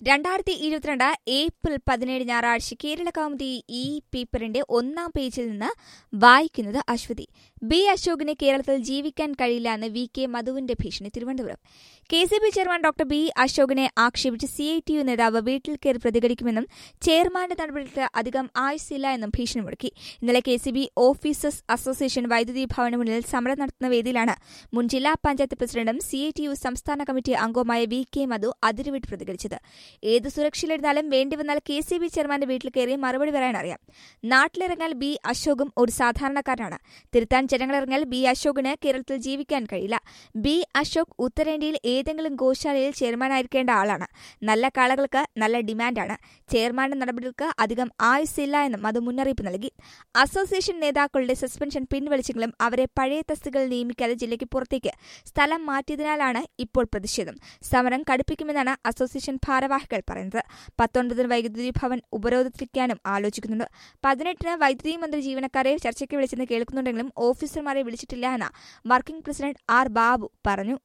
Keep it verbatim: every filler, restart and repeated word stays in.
രണ്ടായിരത്തി ഇരുപത്തിരണ്ട് ഏപ്രിൽ പതിനേഴ് ഞായറാഴ്ച കേരളകൗമുദി ഈ പേപ്പറിന്റെ ഒന്നാം പേജിൽ നിന്ന് വായിക്കുന്നത് അശ്വതി. ബി അശോകിന് കേരളത്തിൽ ജീവിക്കാൻ കഴിയില്ല എന്ന് വി കെ മധുവിന്റെ ഭീഷണി. തിരുവനന്തപുരം. K C B chairman doctor B അശോകിനെ ആക്ഷേപിച്ച് സി ഐ ടി യു നേതാവ് വീട്ടിൽ കയറി പ്രതികരിക്കുമെന്നും ചെയർമാന്റെ നടപടികൾക്ക് അധികം ആയുസ്സില്ല എന്നും ഭീഷണി മുഴക്കി. ഇന്നലെ K C B officers association വൈദ്യുതി ഭവന് മുന്നിൽ സമരം നടത്തുന്ന വേദിയിലാണ് മുൻ ജില്ലാ പഞ്ചായത്ത് പ്രസിഡന്റും സി ഐ ടി യു സംസ്ഥാന കമ്മിറ്റി അംഗവുമായ വി കെ മധു അതിരുവിട്ട് പ്രതികരിച്ചത്. ഏത് സുരക്ഷയിലിരുന്നാലും വേണ്ടിവന്നാൽ കെ സി ബി ചെയർമാന്റെ വീട്ടിൽ കയറി മറുപടി പറയാനറിയാം. നാട്ടിലിറങ്ങാൻ ബി അശോകും ഒരു സാധാരണക്കാരനാണ്. തിരുത്താൻ ജനങ്ങളിറങ്ങിയാൽ ബി അശോകിന് കേരളത്തിൽ ജീവിക്കാൻ കഴിയില്ല. ബി അശോക് ഉത്തരേന്ത്യയിൽ ഏതെങ്കിലും ഗോശാലയിൽ ചെയർമാനായിരിക്കേണ്ട ആളാണ്. നല്ല കാളകൾക്ക് നല്ല ഡിമാൻഡാണ്. ചെയർമാന്റെ നടപടികൾക്ക് അധികം ആയുസ്സില്ല എന്നും അത് മുന്നറിയിപ്പ് നൽകി. അസോസിയേഷൻ നേതാക്കളുടെ സസ്പെൻഷൻ പിൻവലിച്ചെങ്കിലും അവരെ പഴയ തസ്തികകളിൽ നിയമിക്കാതെ ജില്ലയ്ക്ക് പുറത്തേക്ക് സ്ഥലം മാറ്റിയതിനാലാണ് ഇപ്പോൾ പ്രതിഷേധം. സമരം കടുപ്പിക്കുമെന്നാണ് അസോസിയേഷൻ ഭാരവാഹികൾ പറയുന്നത്. പത്തൊൻപതിന് വൈദ്യുതി ഭവൻ ഉപരോധിക്കാനും ആലോചിക്കുന്നുണ്ട്. പതിനെട്ടിന് വൈദ്യുതി മന്ത്രി ജീവനക്കാരെ ചർച്ചയ്ക്ക് വിളിച്ചെന്ന് കേൾക്കുന്നുണ്ടെങ്കിലും ഓഫീസർമാരെ വിളിച്ചിട്ടില്ല എന്ന് വർക്കിംഗ് പ്രസിഡന്റ് ആർ ബാബു പറഞ്ഞു.